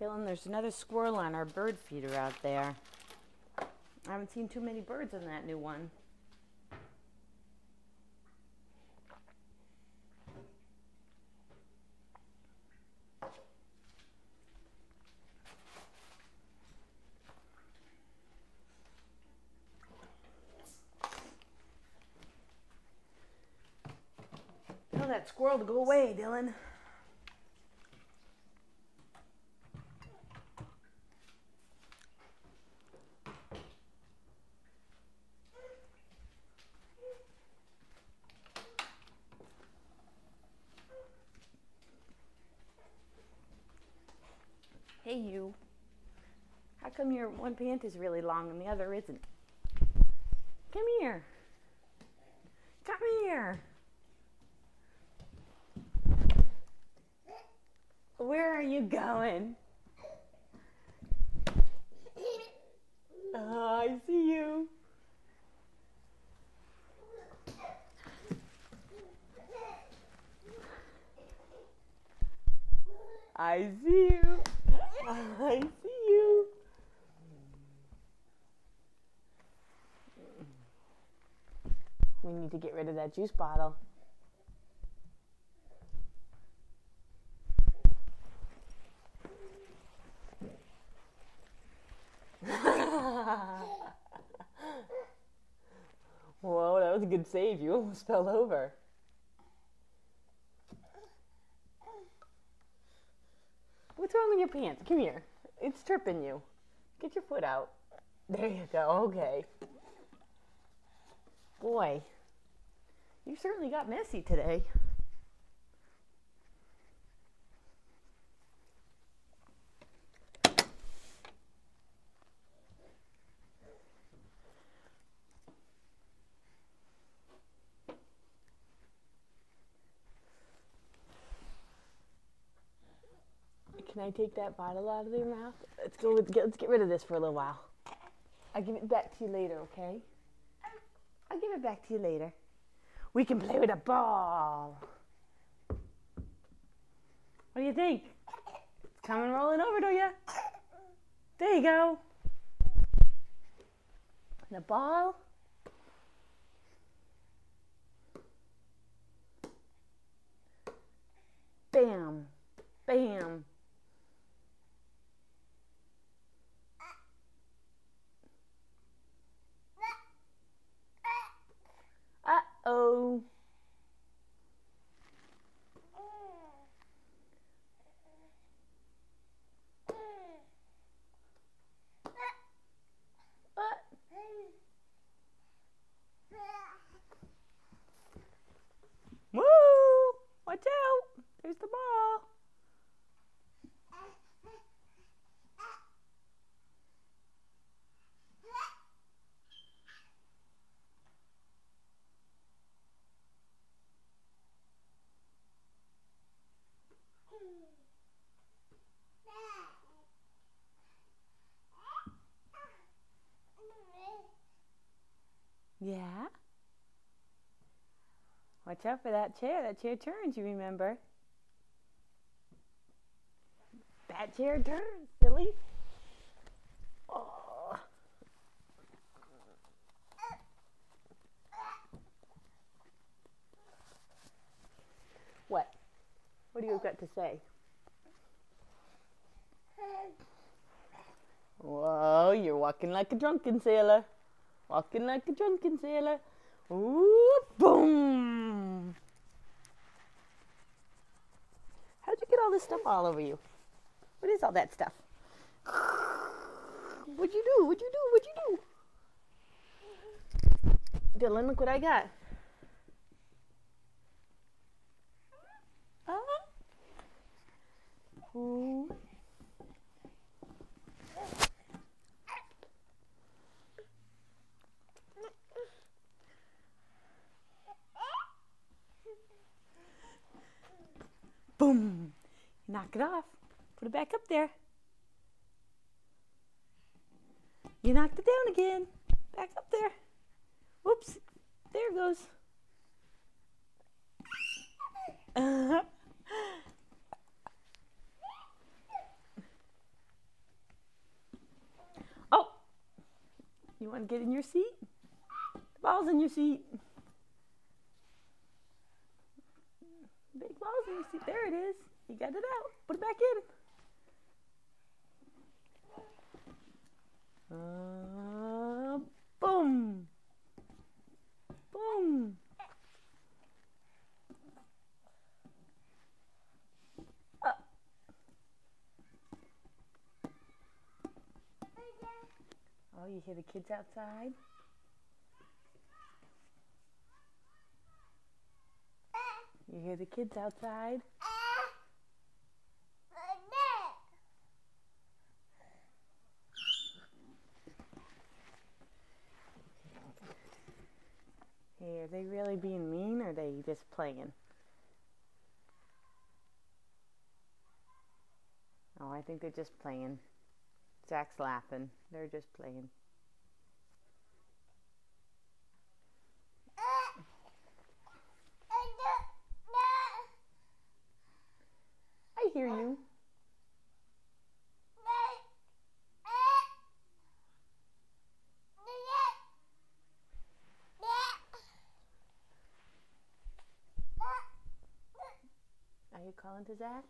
Dylan, there's another squirrel on our bird feeder out there. I haven't seen too many birds in that new one. Tell that squirrel to go away, Dylan. Hey, you. How come your one pant is really long and the other isn't? Come here. Come here. Where are you going? Oh, I see you. I see you. I see you. We need to get rid of that juice bottle. Whoa, that was a good save. You almost fell over. What's wrong with your pants? Come here. It's tripping you. Get your foot out. There you go. Okay. Boy, you certainly got messy today. Can I take that bottle out of your mouth? Let's get rid of this for a little while. I'll give it back to you later, okay? I'll give it back to you later. We can play with a ball. What do you think? It's coming rolling over to you. There you go. The ball. Bam. Bam. Uh-oh. Woo! Watch out! There's the ball. Yeah? Watch out for that chair. That chair turns, you remember. That chair turns, silly. Oh. What? What do you got to say? Whoa, you're walking like a drunken sailor. Walking like a drunken sailor. Ooh, boom. How'd you get all this stuff all over you? What is all that stuff? What'd you do? What'd you do? What'd you do? Dylan, look what I got. Ooh. Boom. Knock it off. Put it back up there. You knocked it down again. Back up there. Whoops. There it goes. You want to get in your seat? The ball's in your seat. Big ball's in your seat. There it is. You got it out. Put it back in. Boom. Boom. Oh, you hear the kids outside? You hear the kids outside? Hey, are they really being mean or are they just playing? Oh, I think they're just playing. Zach's laughing. They're just playing. I hear you. Are you calling to Zach?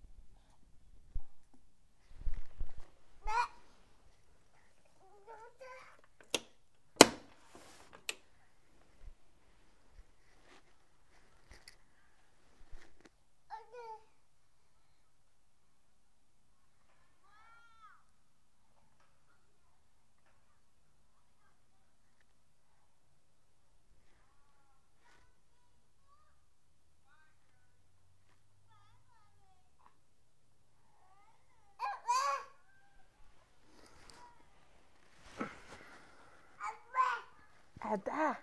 Ada.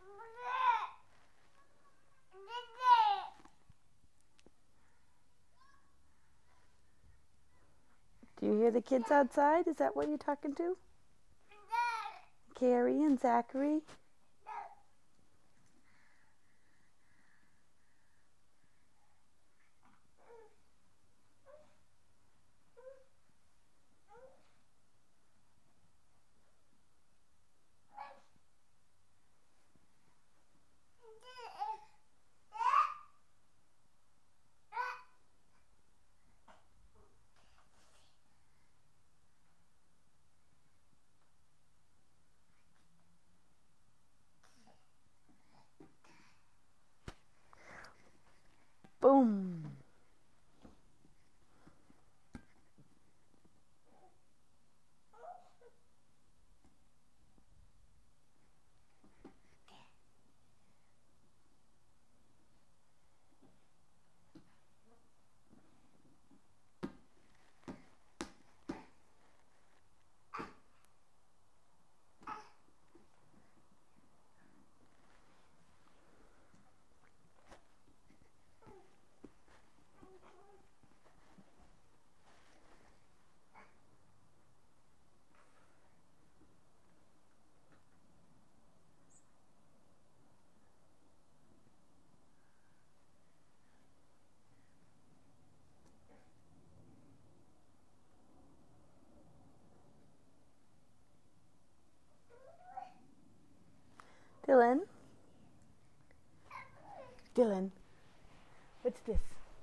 Do you hear the kids outside? Is that what you're talking to? Carrie and Zachary? Boom. Dylan? Dylan, what's this?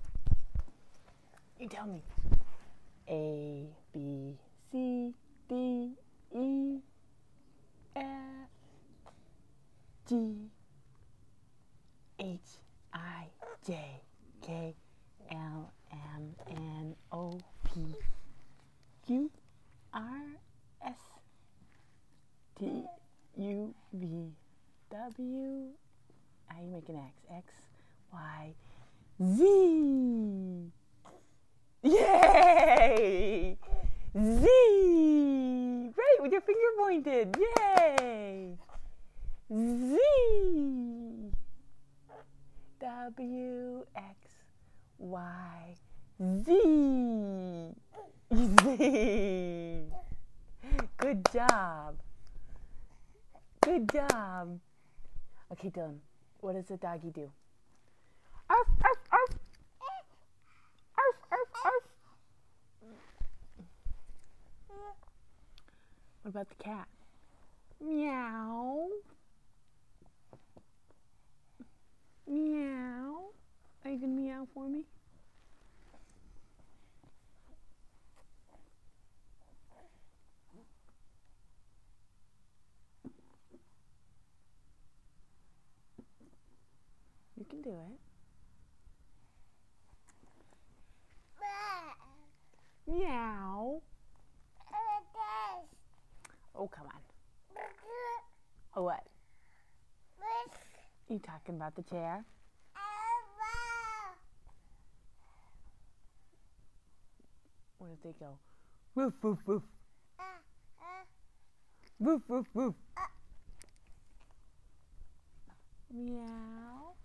You tell me. A, B, C, D, E, F, G, H, I, J, K, L, M, N, O, P, Q, R, S, T, U, V, W, how you make an X? X, Y, Z. Yay! Z! Right, with your finger pointed. Yay! Z! W, X, Y, Z! Z! Good job. Good job. Okay, Dylan, what does the doggy do? Arf, arf, arf. Arf, arf, arf. What about the cat? Meow. Meow. Are you gonna meow for me? You can do it. Meow. Oh, come on. Oh, what? You talking about the chair? What if they go? Woof, woof, woof. Woof, woof, woof. Meow.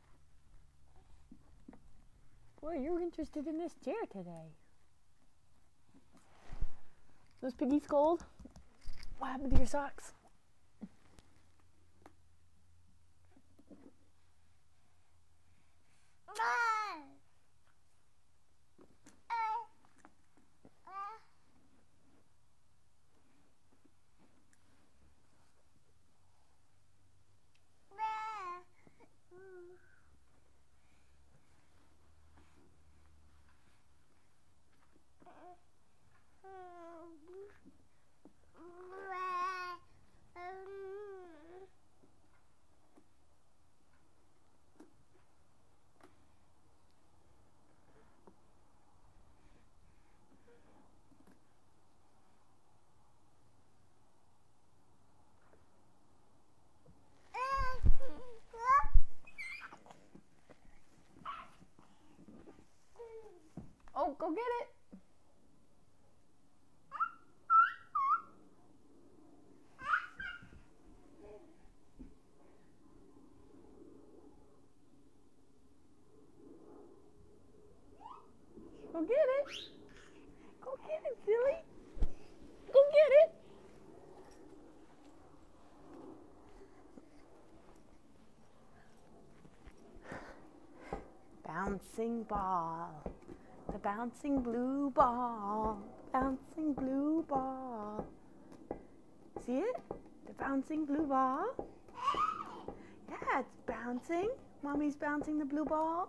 Boy, you're interested in this chair today. Those piggies cold? What happened to your socks? Oh, go get it. Go get it. Go get it, silly. Go get it. Bouncing ball. The bouncing blue ball. Bouncing blue ball. See it? The bouncing blue ball. Yeah, it's bouncing. Mommy's bouncing the blue ball.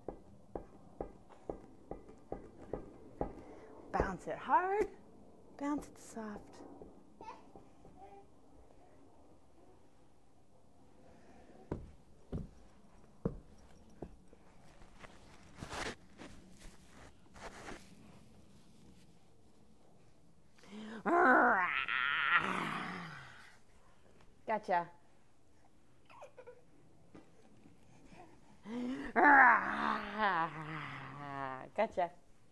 Bounce it hard. Bounce it soft. Gotcha. Gotcha.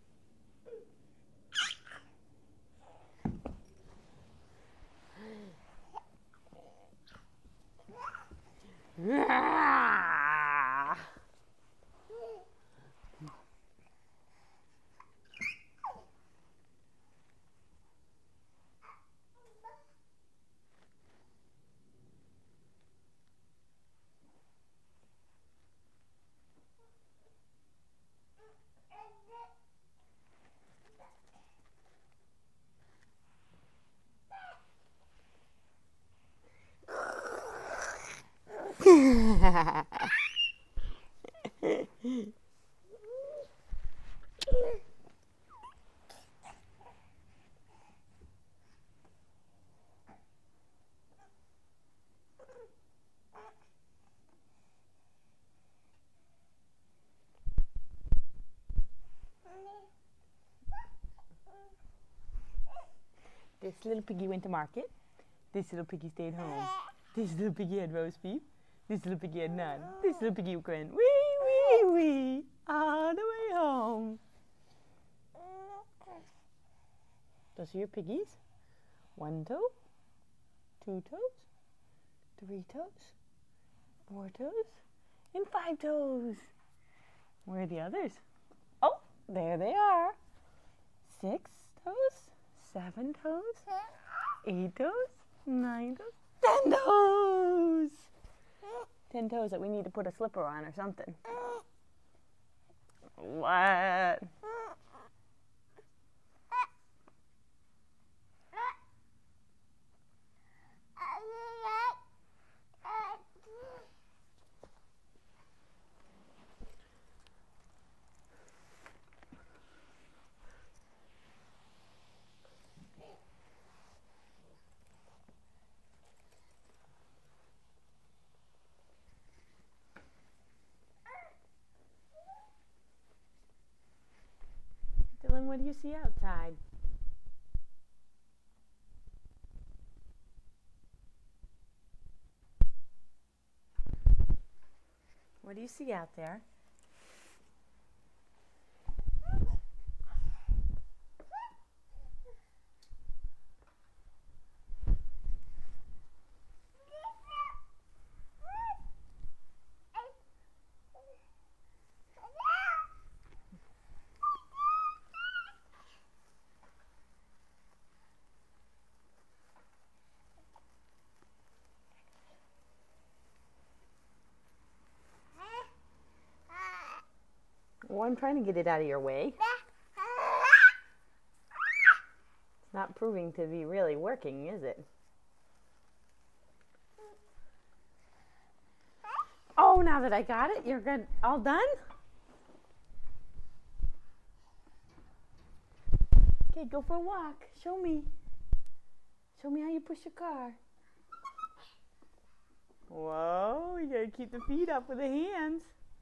This little piggy went to market. This little piggy stayed home. This little piggy had roast beef. This little piggy had none. This little piggy went wee, wee, wee, all the way home. Those are your piggies. 1 toe, 2 toes, 3 toes, 4 toes, and 5 toes. Where are the others? Oh, there they are. 6 toes, 7 toes, 8 toes, 9 toes, 10 toes. 10 toes that we need to put a slipper on or something. What? what do you see outside? What do you see out there? Well, I'm trying to get it out of your way. It's not proving to be really working, is it? Oh, now that I got it, you're good. All done? Okay, go for a walk. Show me. Show me how you push your car. Whoa, you gotta keep the feet up with the hands.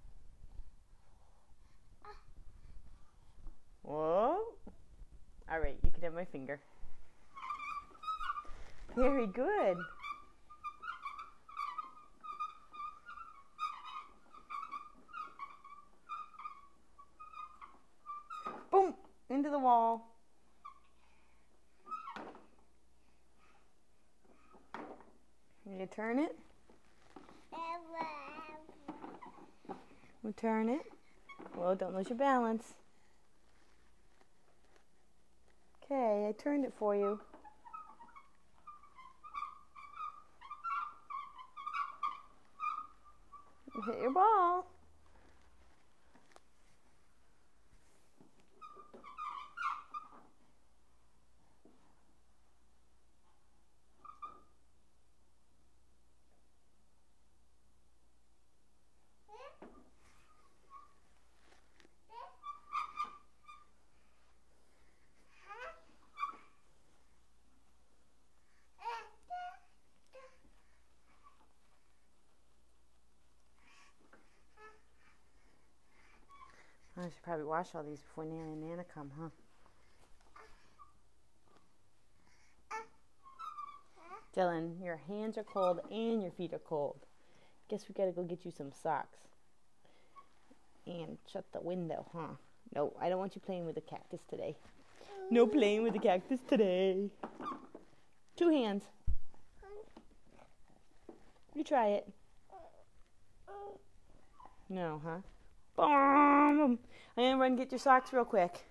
Whoa. All right, you can have my finger. Very good. Boom, into the wall. You turn it. We'll turn it. Well, don't lose your balance. Okay, I turned it for you. Hit your ball. I should probably wash all these before Nana and Nana come, huh? Dylan, your hands are cold and your feet are cold. Guess we gotta go get you some socks. And shut the window, huh? No, I don't want you playing with the cactus today. No playing with the cactus today. 2 hands. You try it. No, huh? Boom! I'm gonna run and get your socks real quick.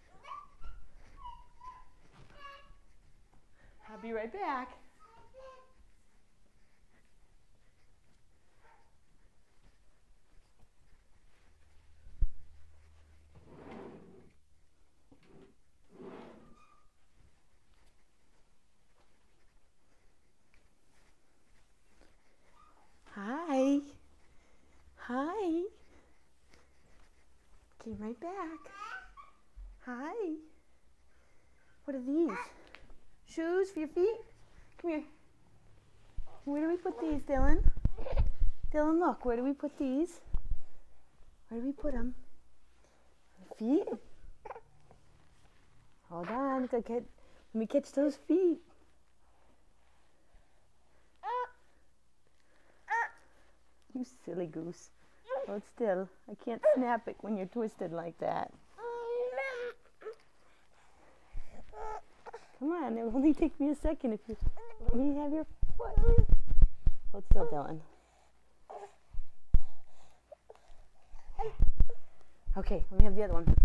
I'll be right back. Hi. Hi. Came right back. Hi. What are these? Shoes for your feet? Come here. Where do we put these, Dylan? Dylan, look. Where do we put these? Where do we put them? Feet? Hold on. Let me catch those feet. You silly goose. Hold still. I can't snap it when you're twisted like that. Come on, it'll only take me a second if you let me have your foot. Hold still, Dylan. Okay, let me have the other one.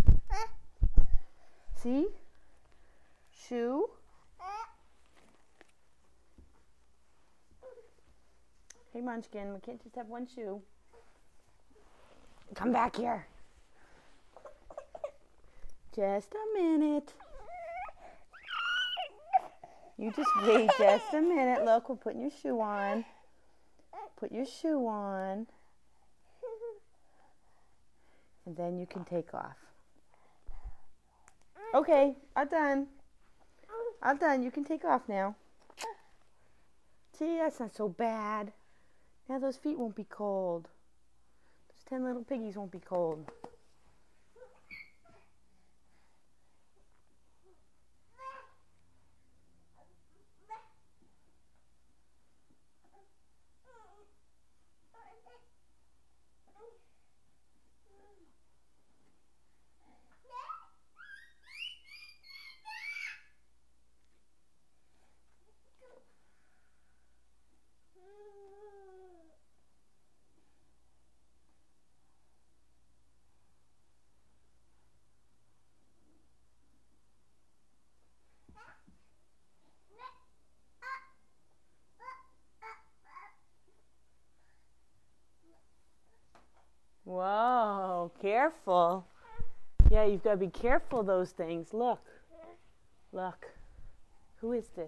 See? Shoe. Hey, Munchkin, we can't just have one shoe. Come back here. Just a minute. You just wait just a minute. Look, we're putting your shoe on. Put your shoe on. And then you can take off. Okay, I'm done. I'm done. You can take off now. See, that's not so bad. Now those feet won't be cold. Those 10 little piggies won't be cold. Careful. Yeah, you've got to be careful of those things. Look. Look. Who is this?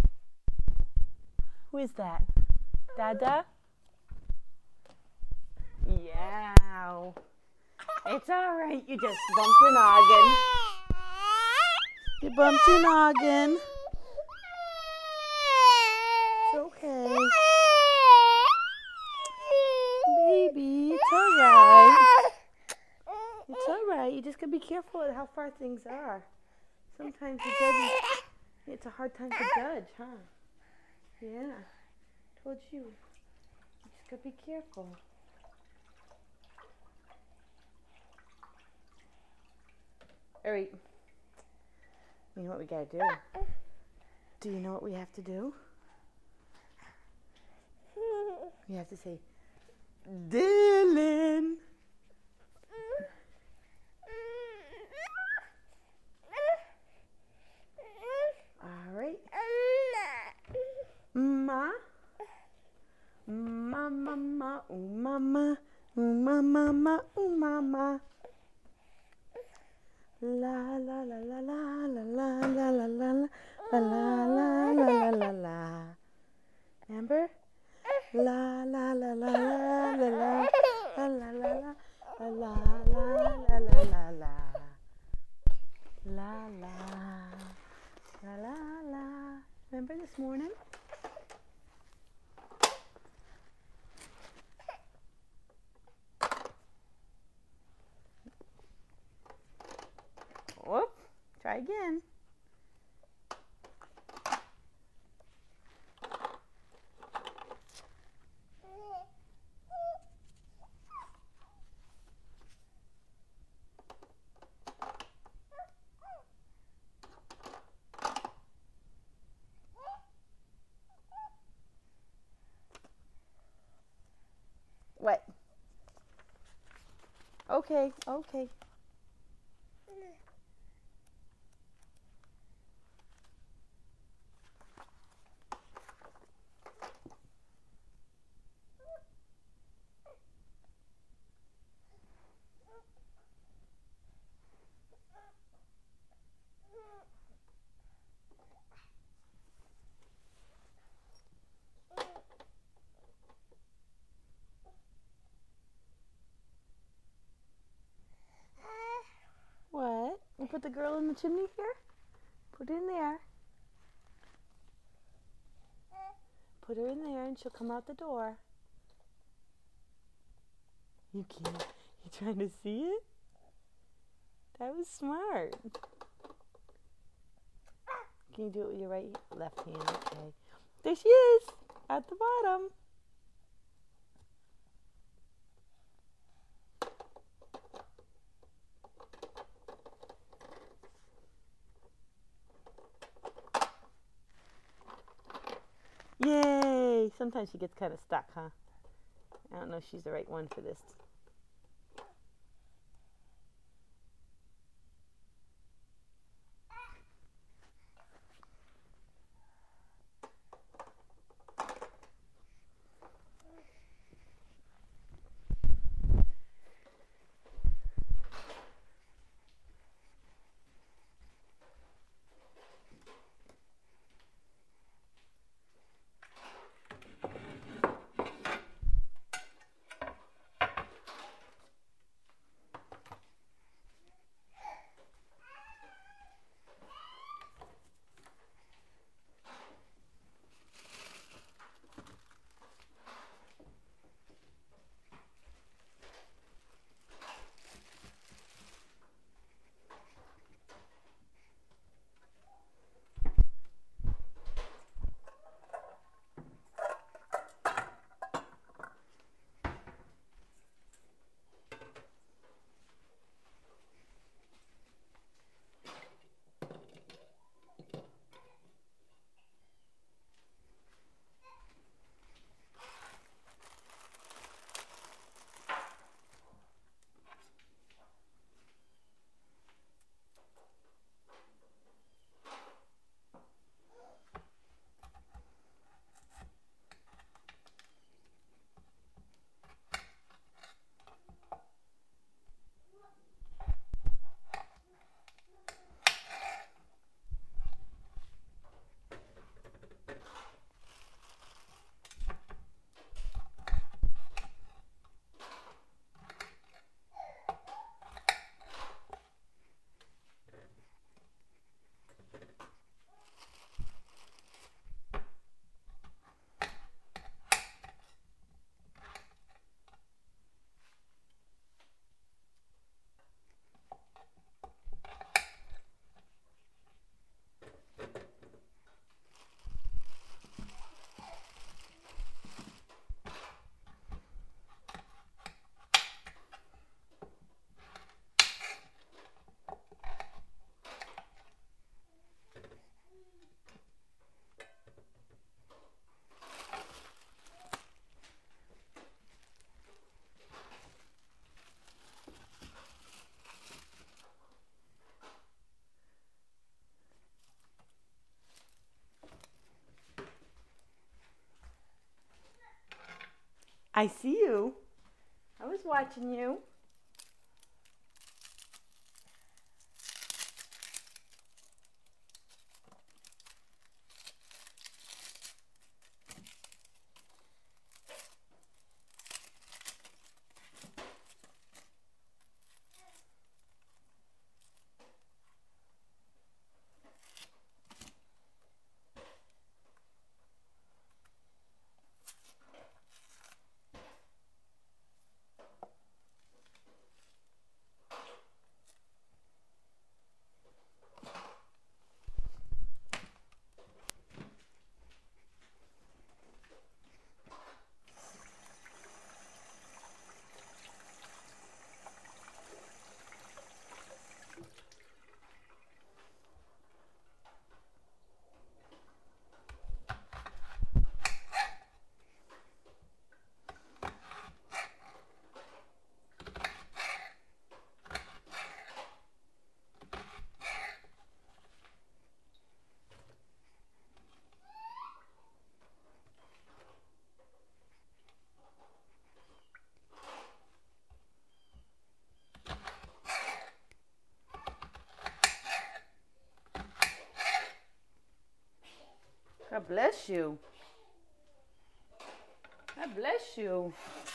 Who is that? Dada? Yeah. It's all right. You just bumped your noggin. You bumped your noggin. It's okay. Baby, it's all right. It's all right. You just got to be careful of how far things are. Sometimes you judge. It's a hard time to judge, huh? Yeah. Told you. You just got to be careful. All right. You know what we got to do? Do you know what we have to do? We have to say, Dylan. All right. Ma. Mama, ma, ooh, mama, ooh, mama, ma, ooh, mama. La la la la la la la la la la la la la la la la. Remember? La la la la la la la la la la la la la la la la. La la la la la. Remember this morning? Whoop. Try again. What? Okay, okay. What? You put the girl in the chimney here? Put her in there. Put her in there and she'll come out the door. You can't. You trying to see it? That was smart. Can you do it with your left hand? Okay. There she is, at the bottom. Yay! Sometimes she gets kind of stuck, huh? I don't know if she's the right one for this. I see you. I was watching you. God bless you. God bless you.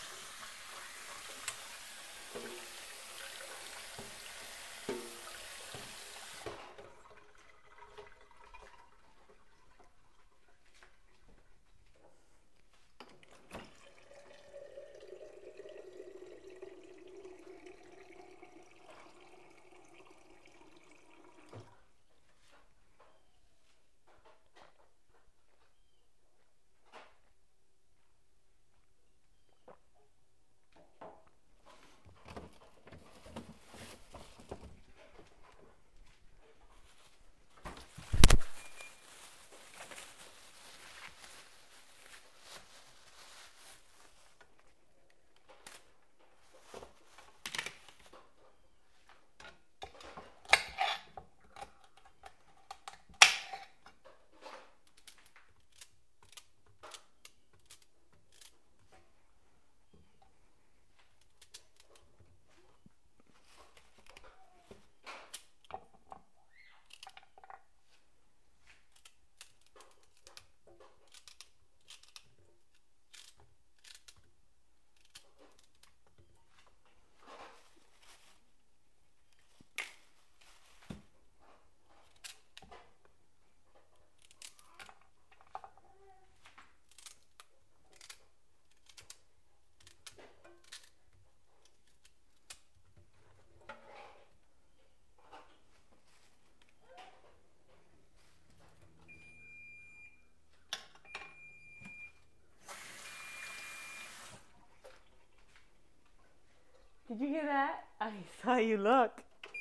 Did you hear that? I saw you look.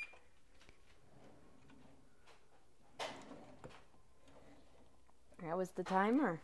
That was the timer.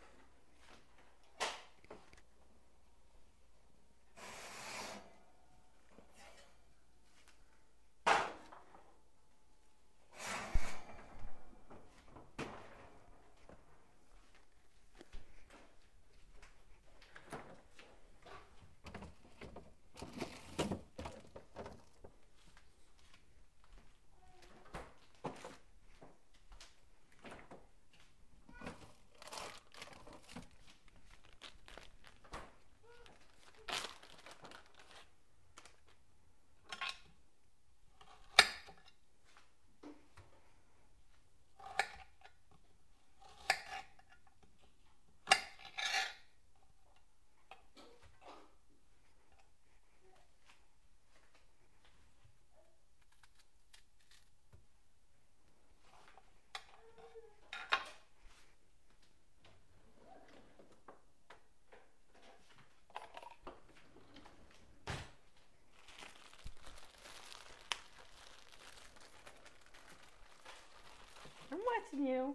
I'm watching you.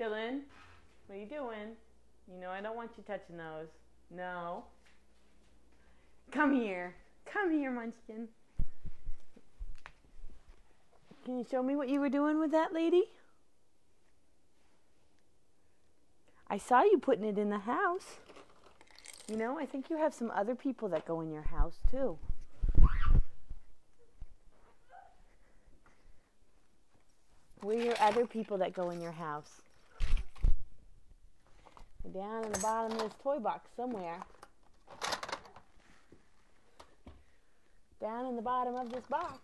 Dylan, what are you doing? You know I don't want you touching those. No. Come here. Come here, Munchkin. Can you show me what you were doing with that lady? I saw you putting it in the house. You know, I think you have some other people that go in your house too. Where are your other people that go in your house? They're down in the bottom of this toy box somewhere. Down in the bottom of this box.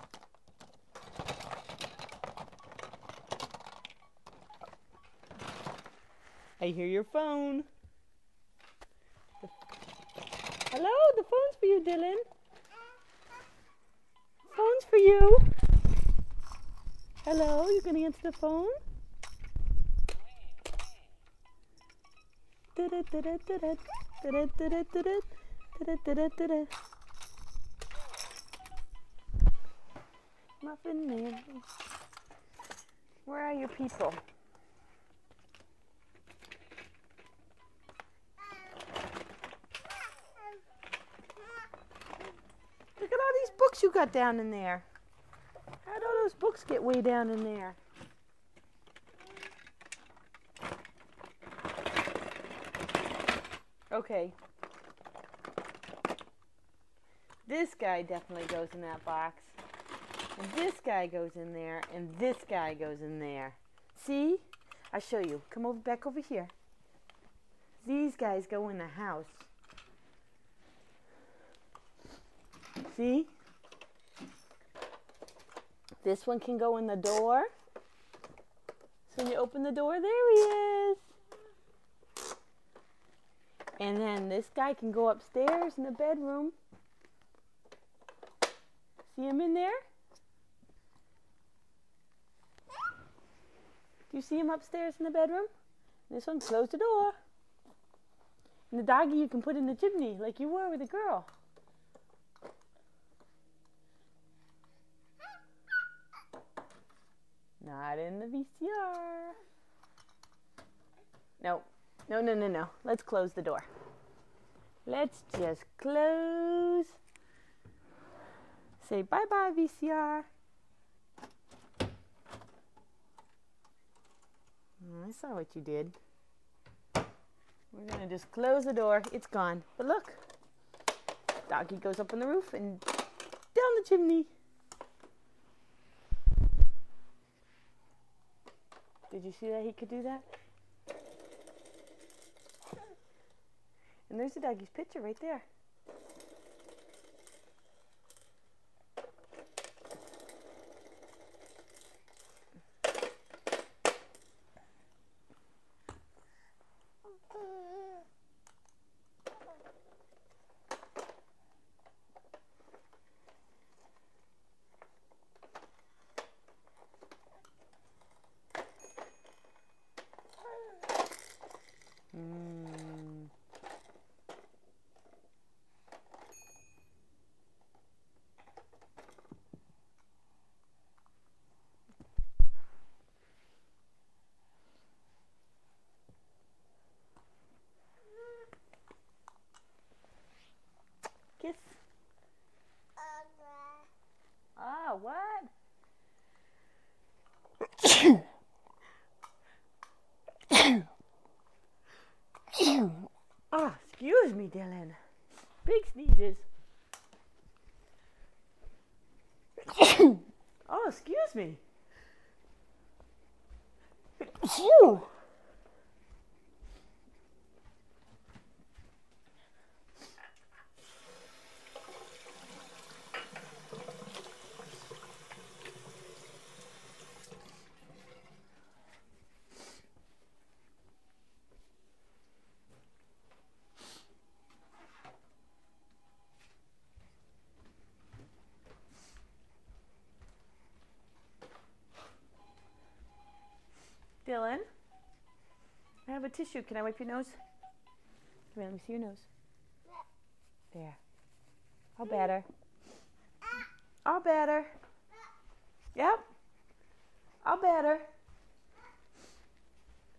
I hear your phone. Hello, the phone's for you, Dylan. Phone's for you. Hello, you gonna answer the phone? Muffin Man. Where are your people? Look at all these books you got down in there. How'd all those books get way down in there? Okay. This guy definitely goes in that box. And this guy goes in there. And this guy goes in there. See? I'll show you. Come over back over here. These guys go in the house. See? This one can go in the door. So when you open the door, there he is. And then this guy can go upstairs in the bedroom. See him in there? Do you see him upstairs in the bedroom? This one, close the door. And the doggy you can put in the chimney like you were with the girl. Not in the VCR. No. No. Let's close the door. Let's just close. Say bye-bye, VCR. I saw what you did. We're going to just close the door. It's gone. But look. Doggy goes up on the roof and down the chimney. Did you see that he could do that? And there's the doggy's picture right there. Kiss. Ah, what? Oh, excuse me, Dylan. Big sneezes. Oh, excuse me. Phew. Dylan, I have a tissue. Can I wipe your nose? Come here, let me see your nose. There. All better. All better. Yep. All better.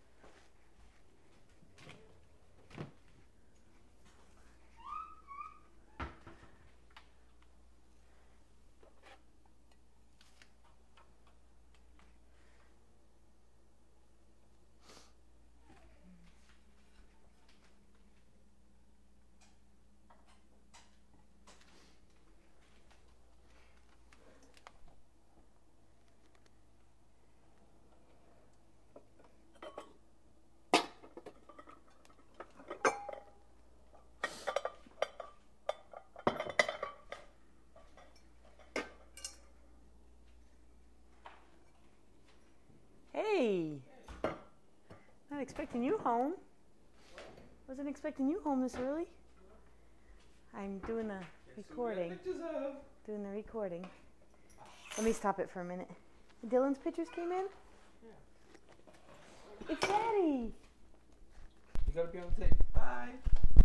expecting you home. Wasn't expecting you home this early. I'm doing a recording. Doing the recording. Let me stop it for a minute. Dylan's pictures came in? Yeah. It's Daddy! You gotta be able to say bye.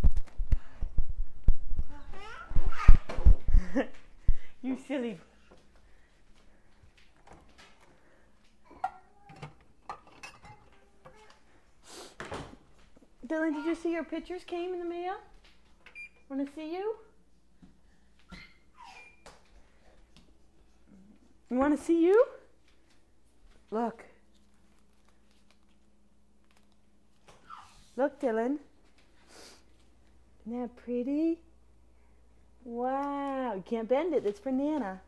You silly. Dylan, did you see your pictures came in the mail? Want to see you? You want to see you? Look. Look, Dylan. Isn't that pretty? Wow. You can't bend it. It's for Nana.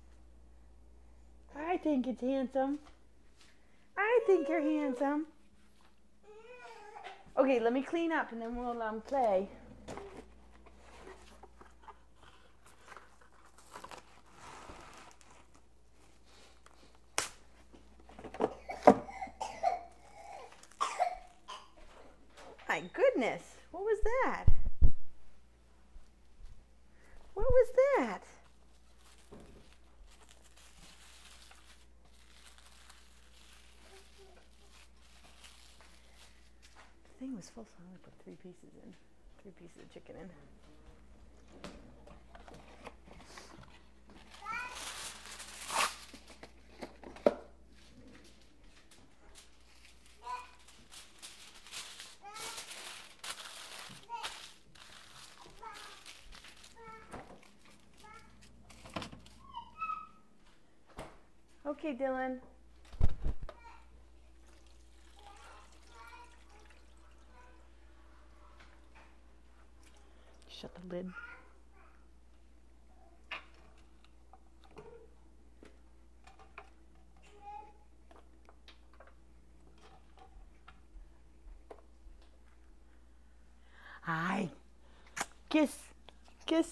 I think it's handsome. I think you're handsome. Okay, let me clean up and then we'll play. My goodness, what was that? What was that? The thing was full, so I'm going to put 3 pieces in. 3 pieces of chicken in. Okay, Dylan. Shut the lid. Hi. Kiss. Kiss.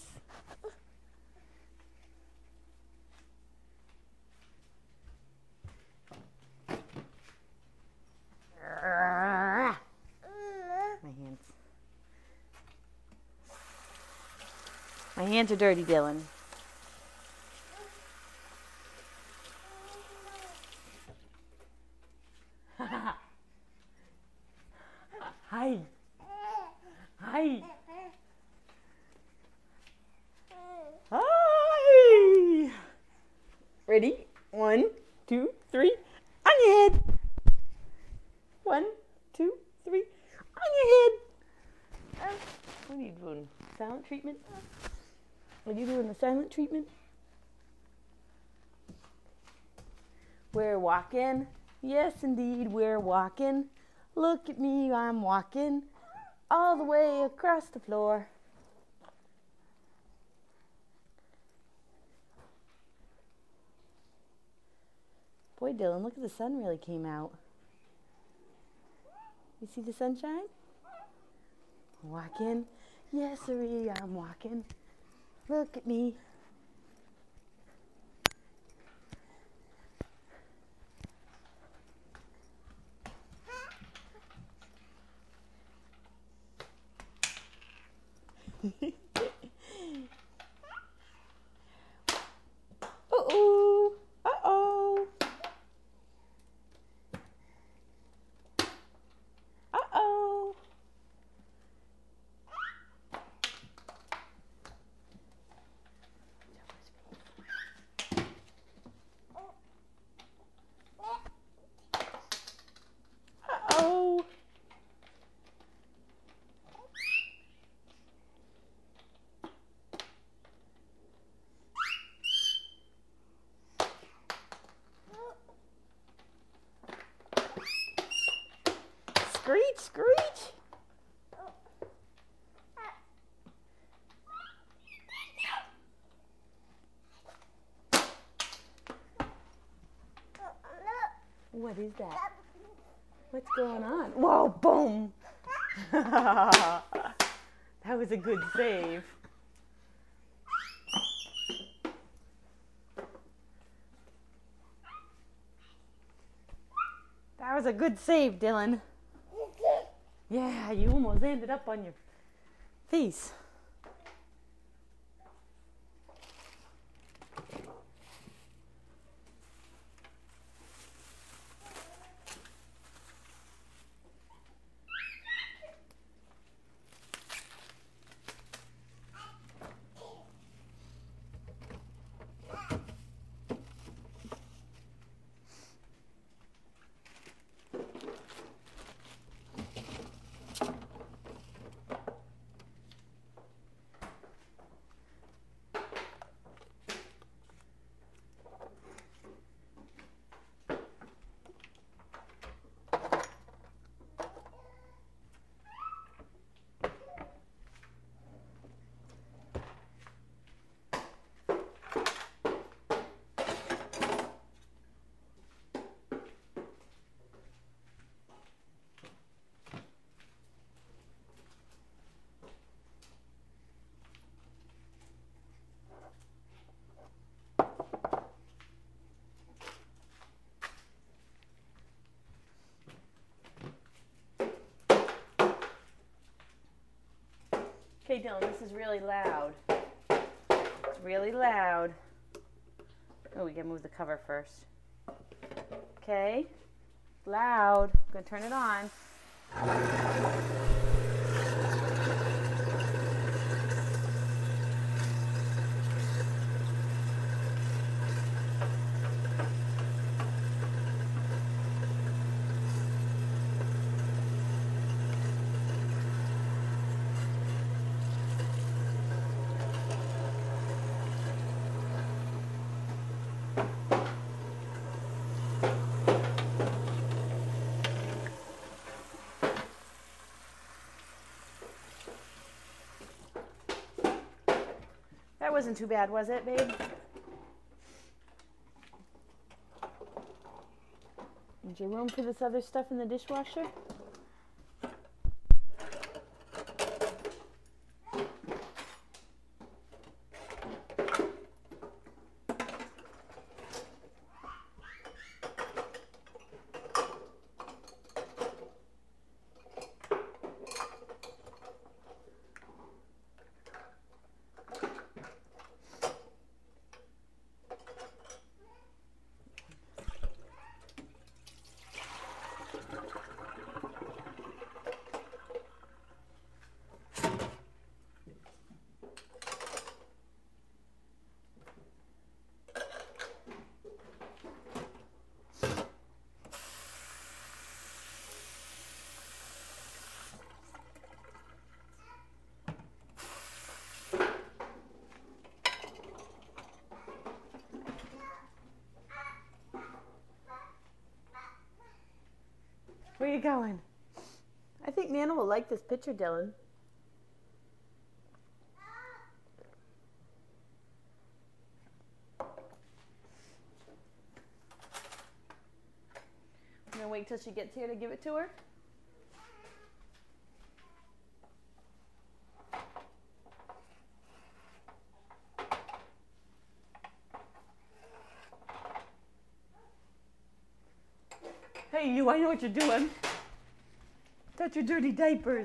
My hands are dirty, Dylan. Hi. Hi. Hi. Ready? 1, 2, 3. On your head. 1, 2, 3. On your head. What are you doing? Silent treatment? Are you doing the silent treatment? We're walking. Yes, indeed, we're walking. Look at me, I'm walking all the way across the floor. Boy, Dylan, look at the sun really came out. You see the sunshine? Walking. Yes, sirree, I'm walking. Look at me. Uh-oh. Uh-oh. Uh-oh. Uh-oh. Screech, screech. What is that? What's going on? Whoa, boom. That was a good save. That was a good save, Dylan. Yeah, you almost ended up on your face. Okay, Dylan, this is really loud. It's really loud. Oh, we gotta move the cover first. Okay, loud. I'm gonna turn it on. That wasn't too bad, was it, babe? Is there room for this other stuff in the dishwasher? Where are you going? I think Nana will like this picture, Dylan. I'm gonna wait till she gets here to give it to her. Hey, you, I know what you're doing. Touch your dirty diapers.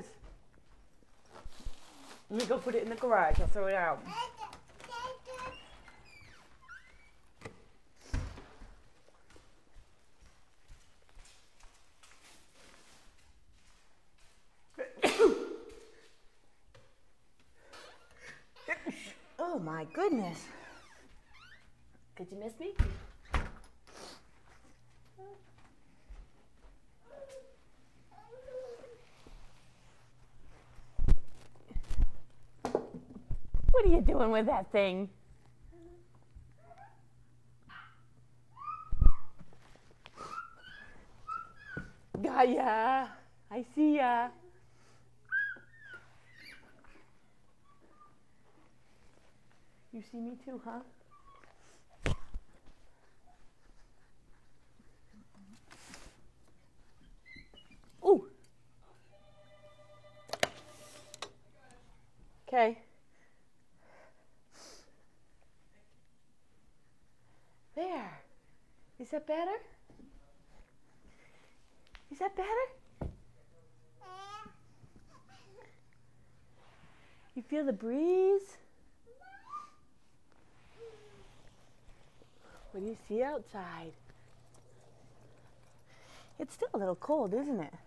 Let me go put it in the garage. I'll throw it out. Oh my goodness. Could you miss me? What are you doing with that thing? Gaia, I see ya. You see me too, huh? Ooh. Okay. There. Is that better? Is that better? You feel the breeze? What do you see outside? It's still a little cold, isn't it?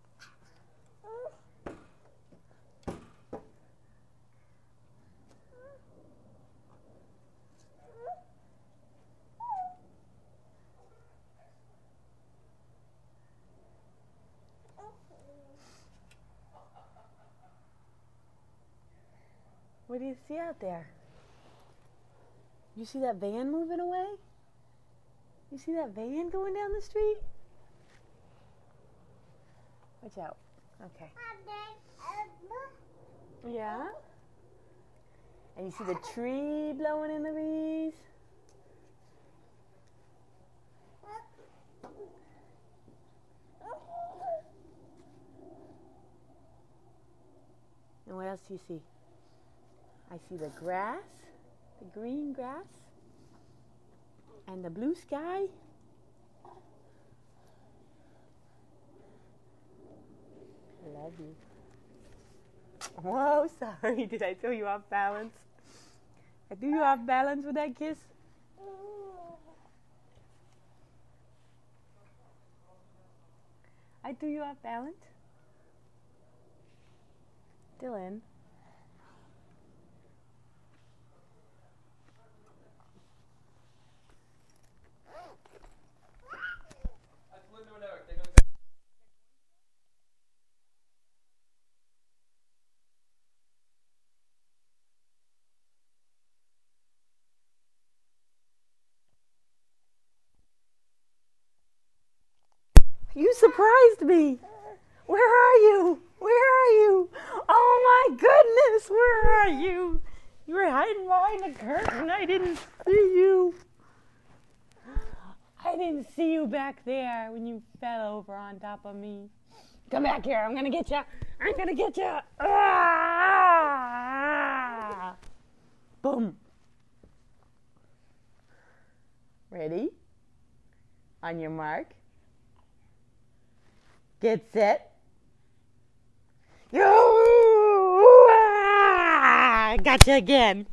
What do you see out there? You see that van moving away? You see that van going down the street? Watch out. Okay. Yeah? And you see the tree blowing in the breeze? And what else do you see? I see the grass, the green grass, and the blue sky. I love you. Whoa, sorry, did I throw you off balance? I threw you off balance with that kiss? I threw you off balance? Dylan. You surprised me. Where are you? Where are you? Oh my goodness, where are you? You were hiding behind the curtain. I didn't see you. I didn't see you back there when you fell over on top of me. Come back here. I'm going to get you. I'm going to get you. Ah! Boom. Ready? On your mark. Get set. I got you again.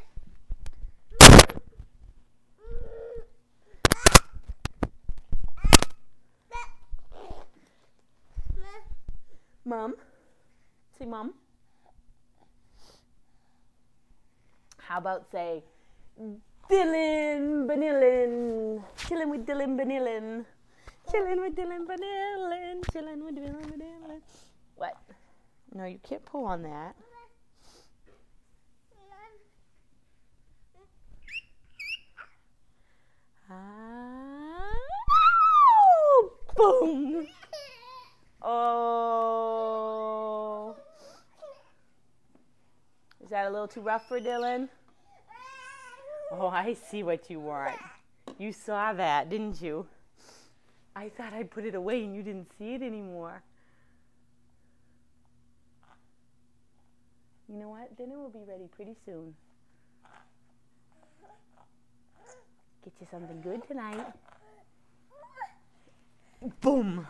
Mom. Say mom. How about say Dylan Benillin. Chillin' with Dylan Benillin. Chillin' with Dylan Benillin. Chillin' with Dylan Benillin. What? No, you can't pull on that. Boom. Oh. Is that a little too rough for Dylan? Oh, I see what you want. You saw that, didn't you? I thought I put it away and you didn't see it anymore. You know what? Dinner will be ready pretty soon. Get you something good tonight. Boom.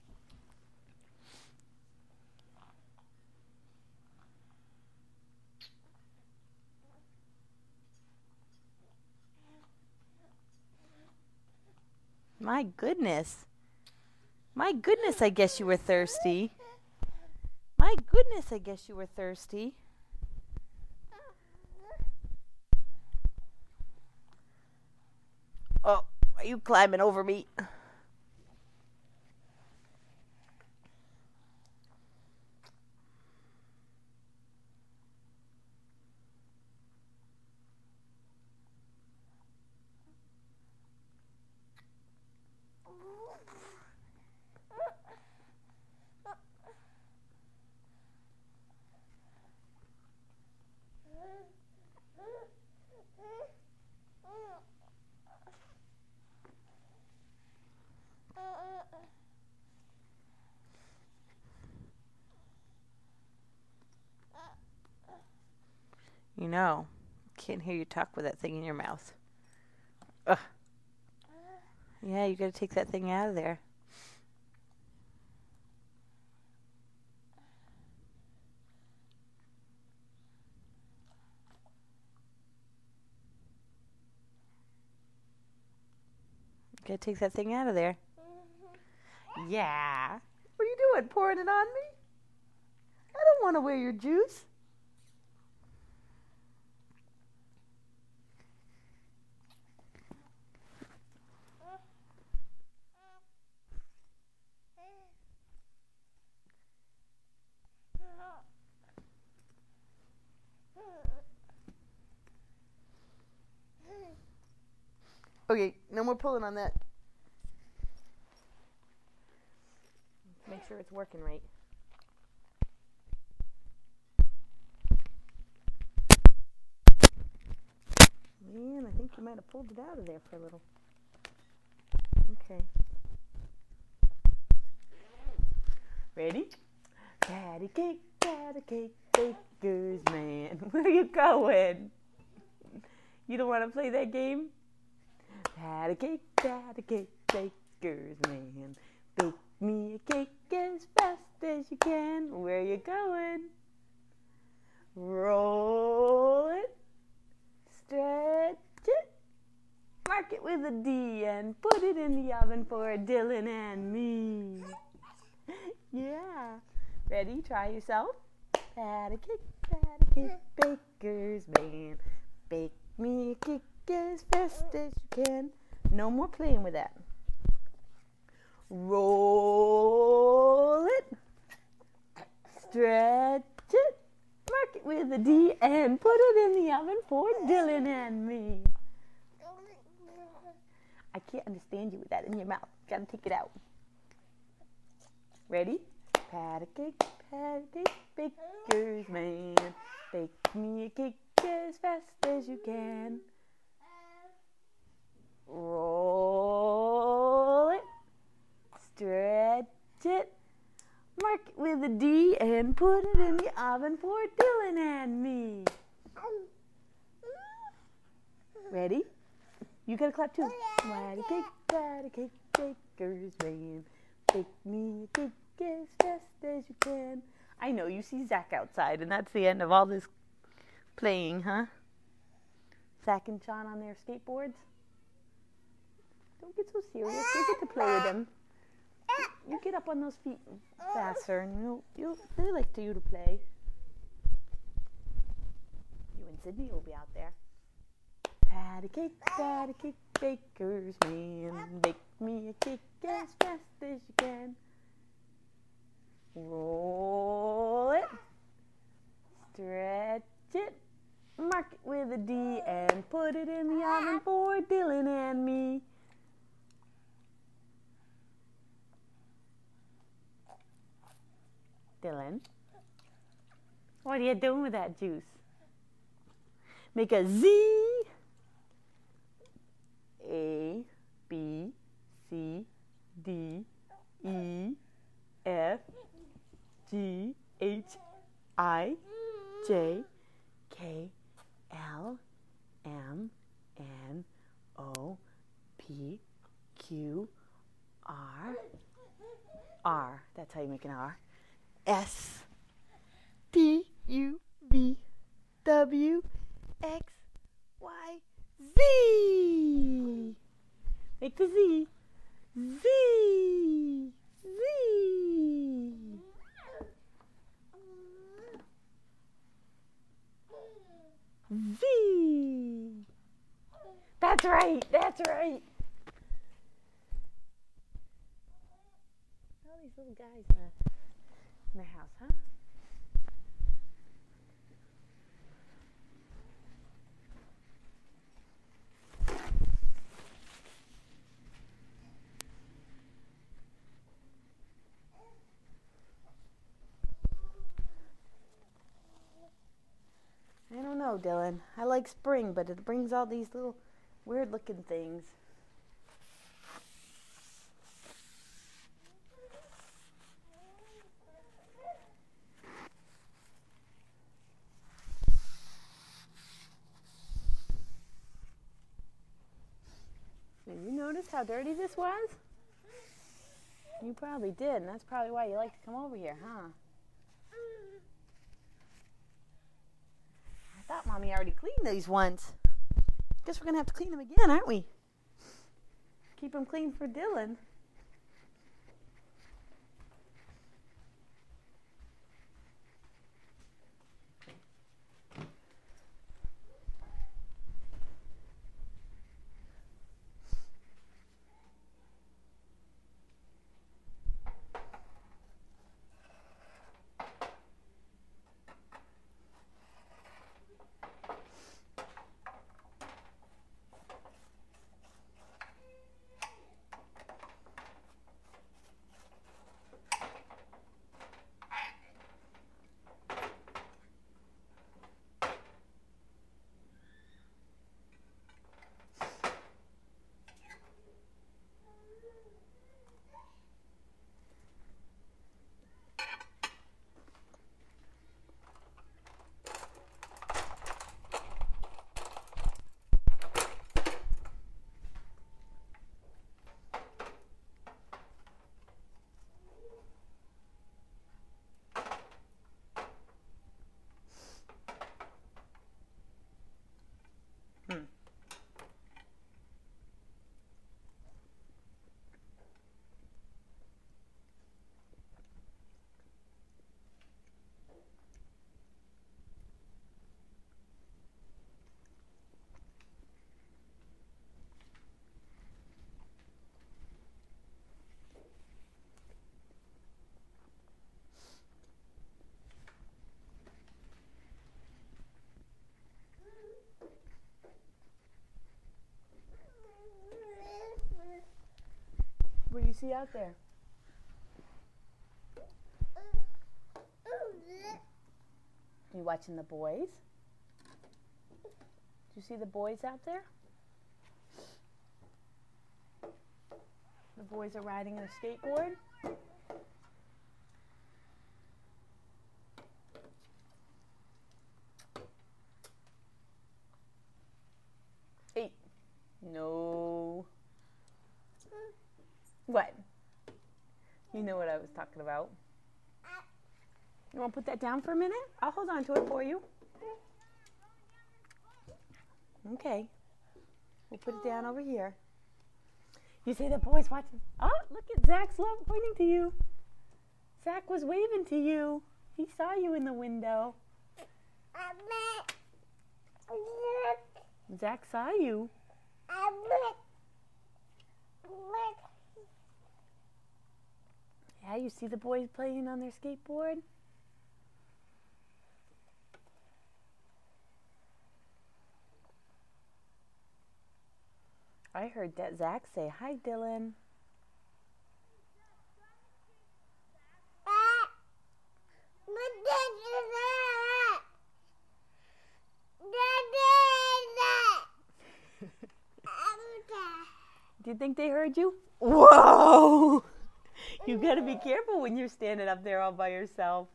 My goodness. My goodness, I guess you were thirsty. My goodness, I guess you were thirsty. Oh, are you climbing over me? You know, can't hear you talk with that thing in your mouth. Ugh. Yeah, you gotta take that thing out of there. Gotta take that thing out of there. Yeah. What are you doing? Pouring it on me? I don't want to wear your juice. Okay, no more pulling on that. Make sure it's working right. Man, I think you might have pulled it out of there for a little. Okay. Ready? Patty cake, bakers, man. Where are you going? You don't want to play that game? Patty cake, bakers, man. Bake me a cake as fast as you can. Where you going? Roll it, stretch it, mark it with a D, and put it in the oven for Dylan and me. Yeah. Ready? Try yourself. Patty cake, bakers, man. Bake me a cake as fast as you can. No more playing with that. Roll it, stretch it, mark it with a D, and put it in the oven for Dylan and me. I can't understand you with that in your mouth. Gotta take it out. Ready? Patty cake, bakers, man. Bake me a cake as fast as you can. Roll it, stretch it, mark it with a D, and put it in the oven for Dylan and me. Ready? You gotta clap too. Patty cake, bakers, man. Bake me a cake as fast as you can. I know, you see Zach outside, and that's the end of all this playing, huh? Zach and Sean on their skateboards. Don't get so serious. You get to play with them. You get up on those feet faster, and they like you to play. You and Sydney will be out there. Patty cake, bakers, man. Bake me a cake as fast as you can. Roll it, stretch it, mark it with a D, and put it in the oven for Dylan and me. Dylan, what are you doing with that juice? Make a Z, A, B, C, D, E, F, G, H, I, J, K, L, M, N, O, P, Q, R, R, that's how you make an R, S, T, U, V, W, X, Y, Z. Make the Z. Z. Z. Z. That's right. That's right. All these little guys in the house, huh? I don't know, Dylan. I like spring, but it brings all these little weird-looking things. Did you notice how dirty this was? You probably did, and that's probably why you like to come over here, huh? I thought Mommy already cleaned these once. Guess we're going to have to clean them again, aren't we? Keep them clean for Dylan. What do you see out there? You watching the boys? Do you see the boys out there? The boys are riding a skateboard. Hey, no. What? You know what I was talking about. You want to put that down for a minute? I'll hold on to it for you. Okay. We'll put it down over here. You see the boys watching? Oh, look at Zach's love pointing to you. Zach was waving to you. He saw you in the window. Zach saw you. Yeah, you see the boys playing on their skateboard? I heard that Zach say, "Hi, Dylan." Do you think they heard you? Whoa! You gotta be careful when you're standing up there all by yourself.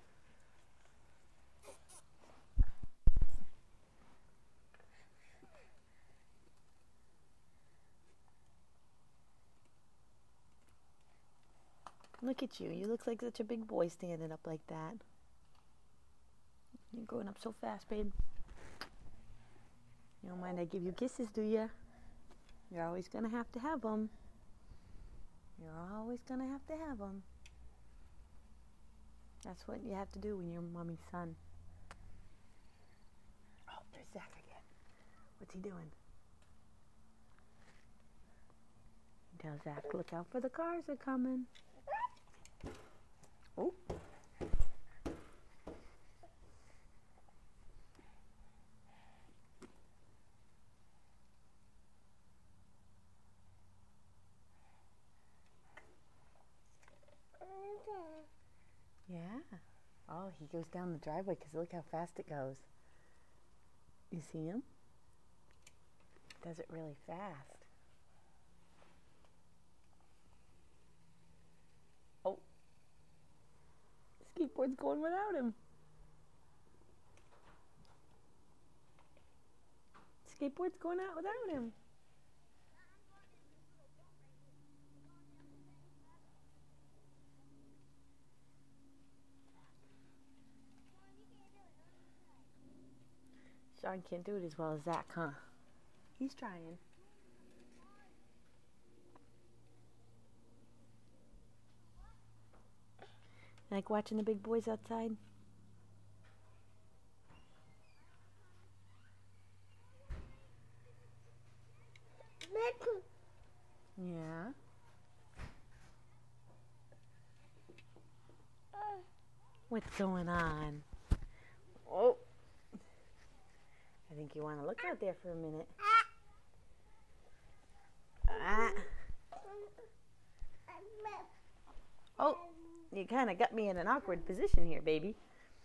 Look at you. You look like such a big boy standing up like that. You're growing up so fast, babe. You don't mind I give you kisses, do you? You're always gonna have them. You're always gonna have them. That's what you have to do when you're mommy's son. Oh, there's Zach again. What's he doing? Tell Zach, look out for the cars are coming. Oh. Yeah. Oh, he goes down the driveway because look how fast it goes. You see him? Does it really fast. Oh. Skateboard's going without him. Skateboard's going out without him. Sean can't do it as well as Zach, huh? He's trying. Like watching the big boys outside? Yeah. What's going on? Oh. I think you want to look out there for a minute. Ah. Oh, you kind of got me in an awkward position here, baby.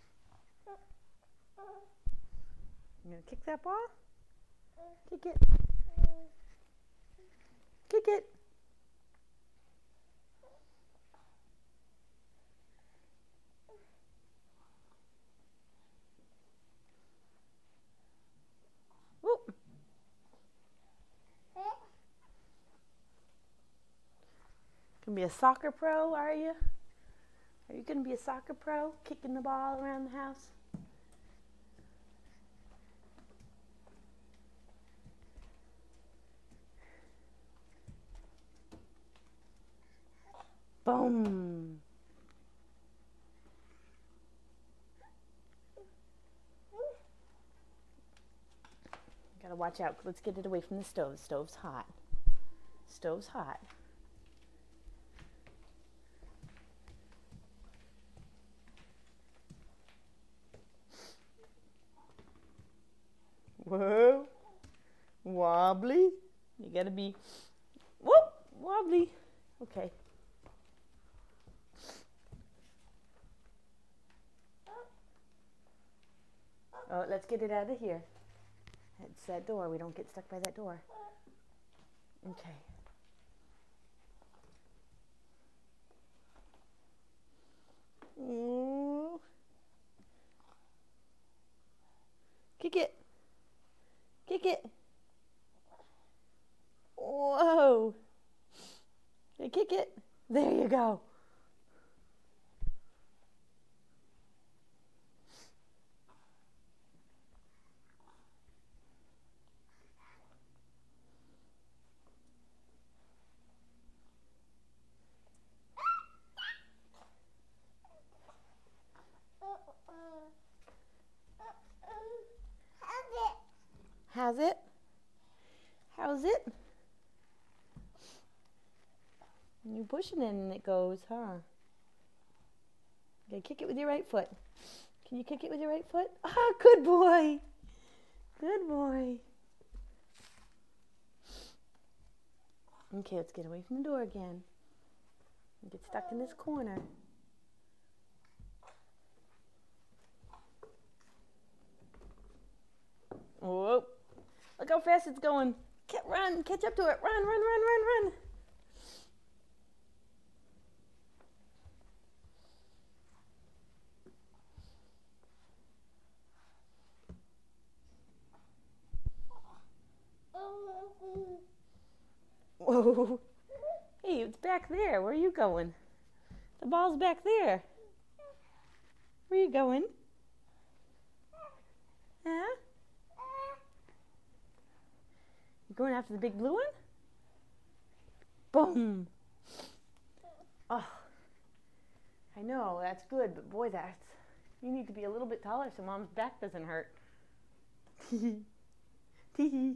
You gonna kick that ball? Kick it. Kick it. Whoop. Gonna be a soccer pro, are you? Are you gonna be a soccer pro, kicking the ball around the house? Boom. Gotta watch out. Let's get it away from the stove. The stove's hot. Stove's hot. Whoa. Wobbly. You gotta be, whoop, wobbly. Okay. Oh, let's get it out of here. It's that door. We don't get stuck by that door. Okay. Ooh. Kick it. Kick it. Whoa. Hey, kick it. There you go. How's it? How's it? You pushing it and it goes, huh? Okay, kick it with your right foot. Can you kick it with your right foot? Ah, good boy. Good boy. Okay, let's get away from the door again. Get stuck in this corner. Whoa. Look how fast it's going. Run, catch up to it. Run, run, run, run, run. Whoa. Hey, it's back there. Where are you going? The ball's back there. Where are you going? Huh? You going after the big blue one? Boom. Oh, I know, that's good, but boy, you need to be a little bit taller so Mom's back doesn't hurt. Tee hee.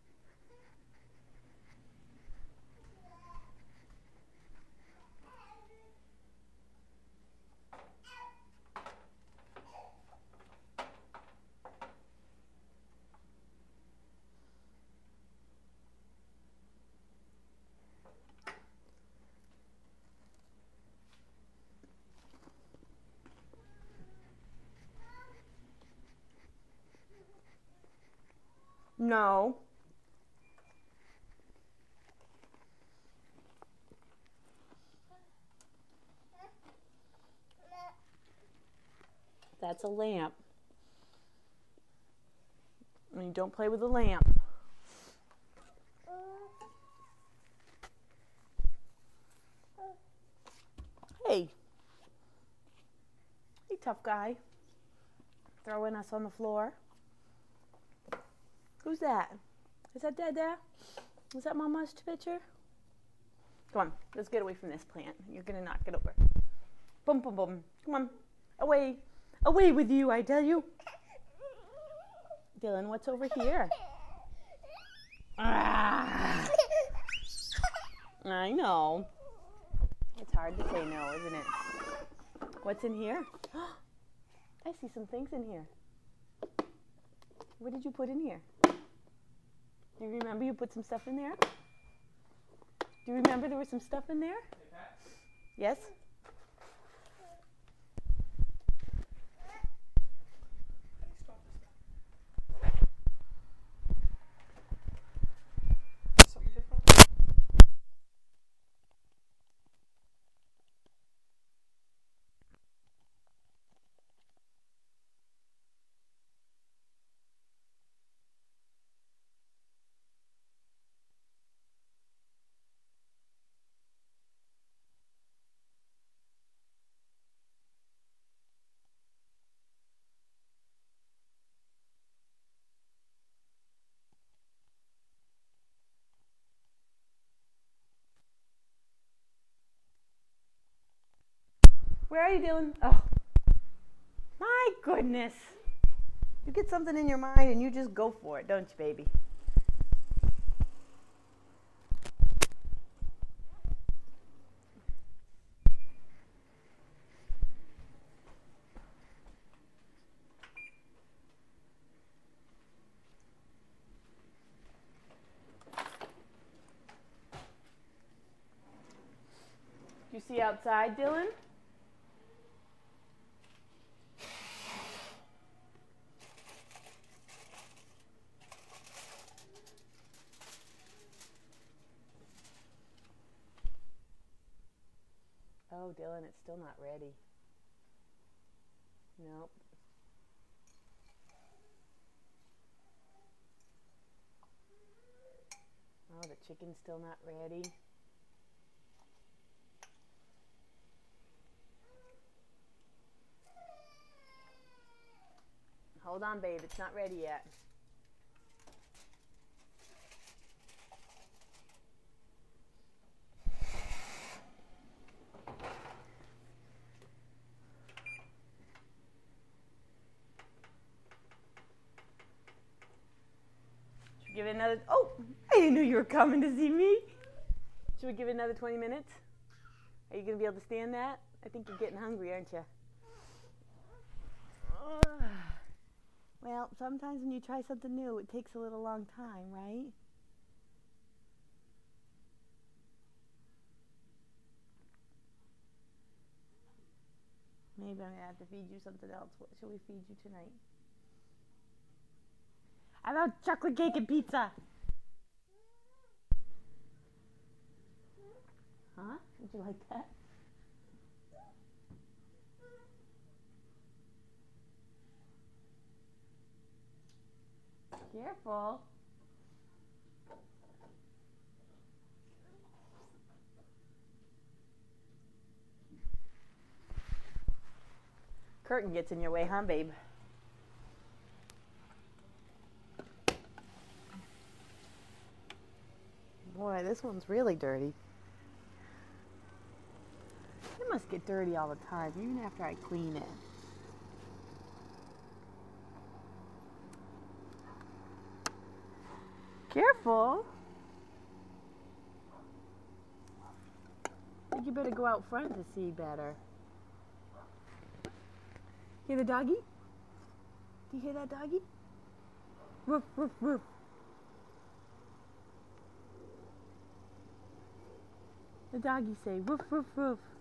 No. That's a lamp. And you don't play with a lamp. Hey. Hey, tough guy. Throwing us on the floor. Who's that? Is that Dada? Is that Mama's picture? Come on, let's get away from this plant. You're gonna knock it over. Boom, boom, boom. Come on. Away. Away with you, I tell you. Dylan, what's over here? Ah. I know. It's hard to say no, isn't it? What's in here? I see some things in here. What did you put in here? Do you remember you put some stuff in there? Do you remember there was some stuff in there? Yes? Something different? Where are you, Dylan? Oh, my goodness. You get something in your mind and you just go for it, don't you, baby? You see outside, Dylan? Oh, Dylan, it's still not ready. Nope. Oh, the chicken's still not ready. Hold on, babe. It's not ready yet. Should we give it another... Oh, I didn't know you were coming to see me. Should we give it another 20 minutes? Are you going to be able to stand that? I think you're getting hungry, aren't you? Well, sometimes when you try something new, it takes a little long time, right? Maybe I'm going to have to feed you something else. What should we feed you tonight? How about chocolate cake and pizza? Huh? Would you like that? Careful. Curtain gets in your way, huh, babe? Boy, this one's really dirty. It must get dirty all the time, even after I clean it. Careful. I think you better go out front to see better. Hear the doggy? Do you hear that doggy? Woof, woof, woof. The doggy say woof, woof, woof.